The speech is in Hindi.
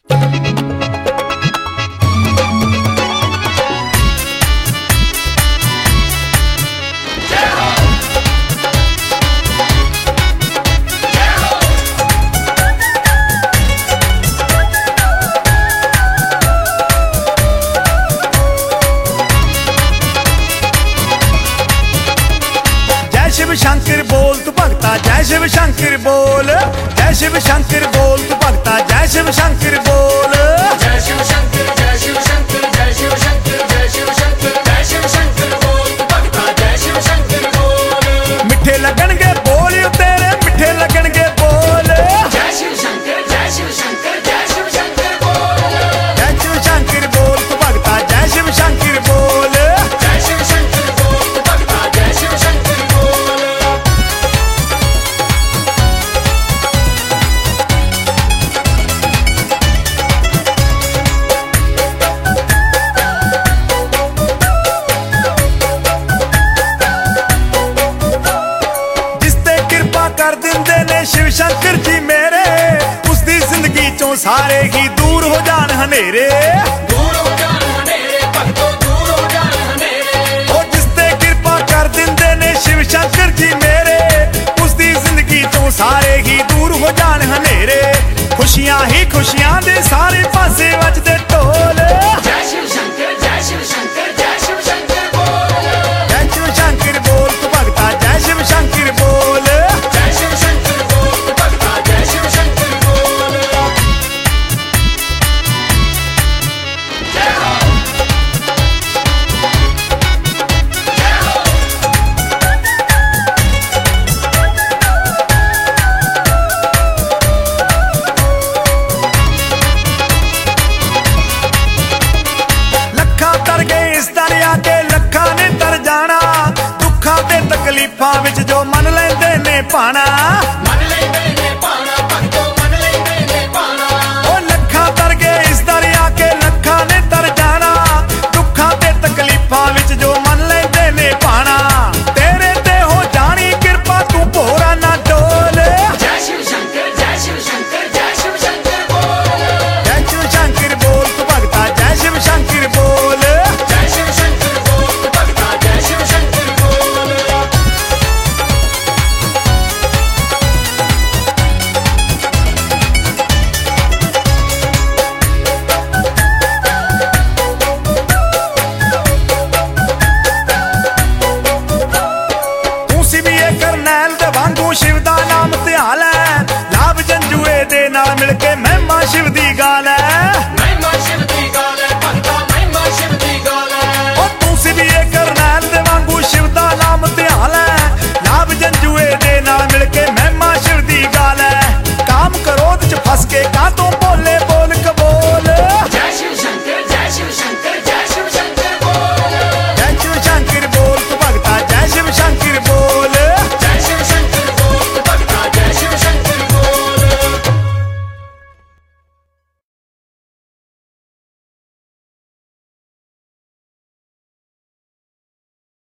शिव शंकर बोल तू भगता, जय शिव शंकर बोल, जय शिव शंकर बोल तू भगता, जय शिव शंकर बोल, जय शिव शंकर, जय शिव शंकर, जय शिव शंकर, जय शिव शंकर, जय शिव शंकर बोल तू भगता, जय शिव शंकर बोल। मिठे लगणगे बोल तेरे, मिठे लगणगे बोल, जय शिव शंकर, जय शिव शंकर, जय शिव शंकर बोल, जय शिव शंकर बोल तू भगता, जय शिव शंकर बोल, जय शिव शंकर बोल तू भगता, जय शिव शंकर बोल। कर दिंदे ने शिव शंकर जी मेरे, उसकी जिंदगी चों सारे ही दूर हो जान हनेरे, दूर हो जान हनेरे भक्तों, दूर हो जान हनेरे। ओ जिसते कृपा कर दिंदे ने शिव शंकर जी मेरे, उसकी जिंदगी चों सारे ही दूर हो जान हनेरे। खुशियां ही खुशियां दे सारे पासे वजदे ढोल, जय शिव शंकर, जय शिव शंकर, जय शिव शंकर बोल, जय शिव शंकर बोल तू भगता, जय शिव शंकर बोल, जय शिव शंकर बोल तू भगता, जय शिव शंकर बोल। जय हो, जय हो, लखा तर गए इस दरिया के, लखा ने तर जाना, दुखा ते तकलीफां विच जो मन लेंदे ने पाना, मन लेंदे ने पाना भक्तों, मन लेंदे ने पाना। ओ लखा तर गए इस दरिया के, लखा ने तर जाना, दुखा ते तकलीफां विच जो मन लेंदे ने पाना। तेरे ते हो जानी कृपा तू भोरा ना डोल, जय शिव शंकर, जय शिव शंकर, जय शिव शंकर बोल, जय शिव शंकर बोल तू भगता, जय शिव शंकर बोल, जय शिव शंकर बोल तू भगता, जय शिव शंकर बोल। तू सिविए करनैल दे वांगू शिव दा नाम ध्याल है, लाभ जंजुए दे नाल मिल के महिमा शिव दी गाल है।